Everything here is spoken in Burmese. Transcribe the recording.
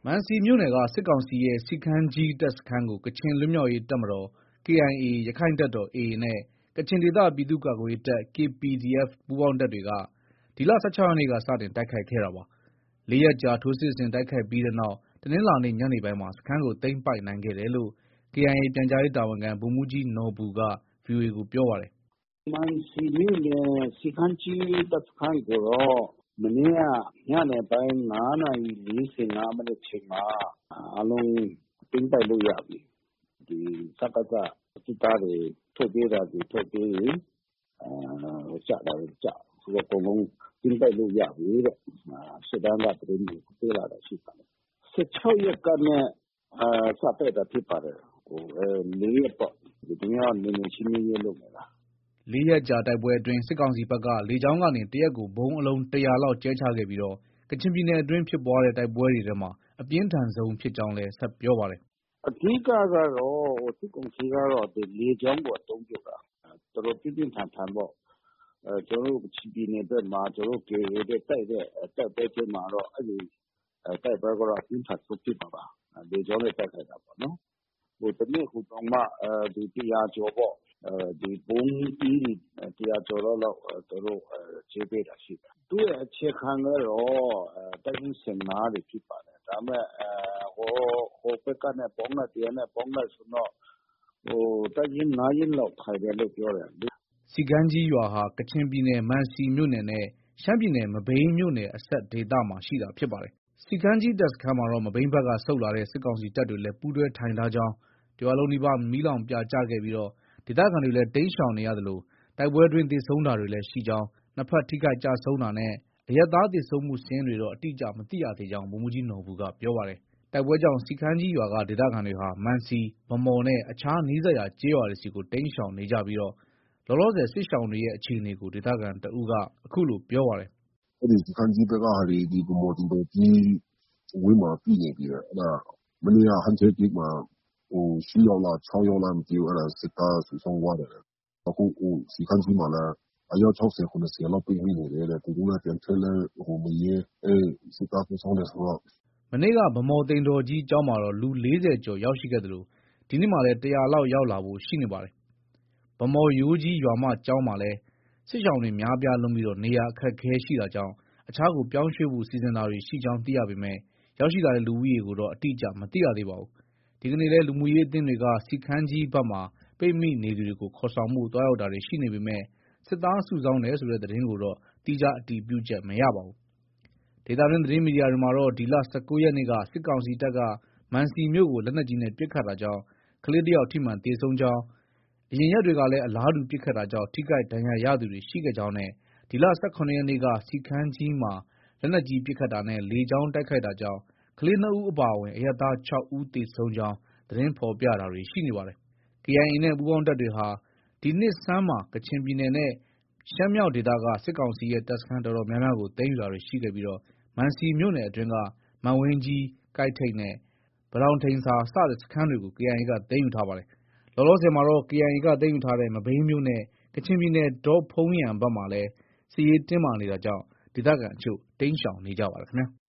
မံစီမြို့နယ်ကစစ်ကောင်စီရဲ့စီခမ်းကြီးတပ်စခန်းကိုကချင်လွတ်မြောက်ရေးတပ်မတော် KIA ရခိုင်တပ်တော် AA နဲ့ကချင်ဒေသပြည်သူ့ကာကွယ်ရေးတပ် KPDF ပူးပေါင်းတပ်တွေကဒီလ 16 ရက်နေ့ကစတင်တိုက်ခိုက်ခဲ့တာပါ။ 4 ရက်ကြာထိုးစစ်ဆင်တိုက်ခိုက်ပြီးတဲ့နောက်တနင်္လာနေ့ညနေပိုင်းမှာစခန်းကိုသိမ်းပိုက်နိုင်ခဲ့တယ်လို့ KIA ပြန်ကြားရေးတာဝန်ခံဗိုလ်မှူးကြီးနော်ဘူက VOA ကိုပြောပါတယ်။ မံစီမြို့နယ်စီခမ်းကြီးတပ်စခန်းကိုတော့မနေ့ကညနေပိုင်း 5 နာရီ 45 မိနစ်အချိန်မှာအားလုံးသိမ်းပိုက်လို့ရပြီ။ ဒီစကစစစ်သားတွေထွက်ပြေးတာတွေထွက်ပြေးပြီ။ကျတာတွေကျ။အကုန်လုံးသိမ်းပိုက်လို့ရပြီတဲ့ရှေ့တန်းကသတင်းတွေပေးလာတာရှိပါတယ်။ 16 ရက်ကနေစတိုက်တာဖြစ်ပါတယ်။ 4 ရက်ပေါ့။ဒီနေ့ကနယ်မြေရှင်းလင်းရေးလုပ်နေတာ။ 4 ရက်ကြာတိုက်ပွဲအတွင်းစစ်ကောင်စီဘက်ကလေကြောင်းကနေတရက်ကိုဗုံးအလုံး 100 လောက်ကြဲချခဲ့ပြီးကချင်ပြည်နယ်အတွင်းဖြစ်ပွားတဲ့တိုက်ပွဲတွေထဲမှာအပြင်းထန်ဆုံးဖြစ်ကြောင်းလည်းဆက်ပြောပါတယ်။ အဓိကကတော့စစ်ကောင်စီကတော့လေကြောင်းကိုအသုံးပြုတာ။တော်တော်ပြင်းပြင်းထန်ထန်ပေါ့။ကျွန်တော်တို့ကချင်ပြည်နယ်ဘက်မှာကျွန်တော်တို့ KIA နဲ့တိုက်တဲ့တိုက်ပွဲထဲမှာတော့အဲဒီတိုက်ပွဲကတော့အပြင်းထန်ဆုံးဖြစ်မှာပါ။လေကြောင်းနဲ့တိုက်ခိုက်တာပေါ့နော်။တနေ့ကိုတောင်မှ100 ကျော်ပေါ့။ဒီဗုံးသီးတွေ100 ကျော်လောက်သူတို့ကြဲပေးတာရှိတယ်။သူ့ရဲ့အခြေခံကတော့တပ်ရင်း တွေဖြစ်ပါတယ်။ဒါပေမဲ့ဟိုဘက်ကနဲ့ပေါင်းလိုက်ဒီဟာနဲ့ပေါင်းလိုက်ဆိုတော့တပ်ရင်း ရင်းလောက်ခိုင်တယ်လို့ပြောတယ်။စီခမ်းကြီးရွာဟာကချင်ပြည်နယ်မံစီမြို့နယ်နဲ့ရှမ်းပြည်နယ်မဘိမ်းမြို့နယ်အစပ်ဒေသမှာရှိတာဖြစ်ပါတယ်။ စီခမ်းကြီးတပ်စခန်းမှာတော့မဘိမ်းဘက်ကဆုတ်လာတဲ့စစ်ကောင်စီတပ်တွေလည်းပူးတွဲထိုင်ထားကြောင်းတရွာလုံးနီးပါးမီးလောင်ပြာကျခဲ့ပြီးဒေသခံတွေလည်းတိမ်းရှောင်နေရသလိုတိုက်ပွဲအတွင်းသေဆုံးတာတွေလည်းရှိကြောင်းနှစ်ဖက်ထိခိုက်ကျဆုံးတာနဲ့အရပ်သားသေဆုံးမှုစာရင်းတွေတော့အတိအကျမသိရသေးကြောင်းဗိုလ်မှူးကြီးနော်ဘူကပြောပါတယ်။ တိုက်ပွဲကြောင့်စီခမ်းကြီးရွာကဒေသခံတွေဟာမံစီ၊ဗန်းမော်နဲ့အခြားနီးစပ်ရာကျေးရွာတွေဆီတိမ်းရှောင်နေကြပြီးလောလောဆယ်စစ်ရှောင်တွေရဲ့အခြေအနေကိုဒေသခံတဦးကအခုလိုပြောပါတယ်။ “အဲဒီစီခမ်းကြီးဘက်ကဟာတွေဗန်းမော်တင်တော်ကြီးဝန်းမှာပြည့်နေပြီတဲ့။မနေ့ကဟန်ထက်ဂိတ်မှာ8 ယောက်လား6 ယောက်လားမသိဘူးစစ်သားစုဆောင်းသွားတယ်တဲ့။အခုစီခမ်းကြီးမှာလည်းအယောက် 60 70 လောက်ပိတ်မိနေတယ်တဲ့။သူတို့လည်းပြန်ထွက်လည်းမရဲစစ်သားစုဆောင်းတယ်ဆိုတော့။မနေ့ကဗန်းမော်သိမ်တော်ကြီးကျောင်းမှာတော့လူ 40 ကျော်ရောက်ရှိခဲ့သလိုဒီနေ့မှာလည်း 100 လောက်ရောက်လာဖို့ရှိနေပါတယ်။ ဗန်းမော်ရိုးကြီးရွာမကျောင်းမှာလည်းစစ်ရှောင်တွေများပြားလွန်းပြီးနေရာအခက်အခဲရှိတာကြောင့်အခြားကိုပြောင်းရွှေ့ဖို့စီစဉ်တာတွေရှိကြောင်းသိရပေမဲ့ရောက်ရှိလာတဲ့လူဦးရေကိုတော့အတိအကျမသိရသေးပါဘူး။ ဒီကနေ့လည်းလူမှုရေးအသင်းတွေကစီခမ်းကြီးဘက်မှာပိတ်မိနေသူတွေကိုခေါ်ဆောင်ဖို့သွားရောက်တာတွေရှိနေပေမဲ့စစ်သားစုဆောင်းတယ်ဆိုတဲ့သတင်းကိုတော့သီးခြားအတည်ပြုချက်မရပါဘူး။ ဒေသတွင်းသတင်းမီဒီယာတွေမှာတော့ဒီလ 19 ရက်နေ့ကစစ်ကောင်စီတပ်ကမံစီမြို့ကိုလက်နက်ကြီးနဲ့ပစ်ခတ်တာကြောင့်ကလေးတယောက်ထိမှန်သေဆုံးကြောင်းအရင်ရက်တွေကလည်းအလားတူပစ်ခတ်တာကြောင့်ထိခိုက်ဒဏ်ရာရသူတွေရှိခဲ့ကြောင်းနဲ့ဒီလ 17 ရက်နေ့ကစီခမ်းကြီးမှာလက်နက်ကြီးပစ်ခတ်တာနဲ့လေကြောင်းတိုက်ခိုက်တာကြောင့်ကလေး 2 ဦးအပါအဝင်အရပ်သား 6 ဦးသေဆုံးကြောင်းသတင်းဖော်ပြတာတွေရှိနေပါတယ်။ KIA နဲ့ပူးပေါင်းတပ်တွေဟာဒီနှစ်ဆန်းမှာကချင်ပြည်နယ်နဲ့ရှမ်းမြောက်ဒေသကစစ်ကောင်စီရဲ့တပ်စခန်းတော်တော်များများကိုသိမ်းယူတာတွေရှိခဲ့ပြီးမံစီမြို့နယ်အတွင်းကမန်ဝိန်းကြီး၊ကိုက်ထိပ်နဲ့ဘလောင်ဒိန်ဆာစတဲ့စခန်းတွေကို KIA ကသိမ်းယူထားပါတယ်။ လောလောဆယ်မှာတော့ KIA ကသိမ်းယူထားတဲ့မဘိမ်းမြို့နဲ့ကချင်ပြည်နယ်ဒေါ့ဖုန်းယန်ဘက်မှာလည်းစစ်ရေးတင်းမာနေတာကြောင့်ဒေသခံအချို့တိမ်းရှောင်နေကြပါတယ်ခင်ဗျာ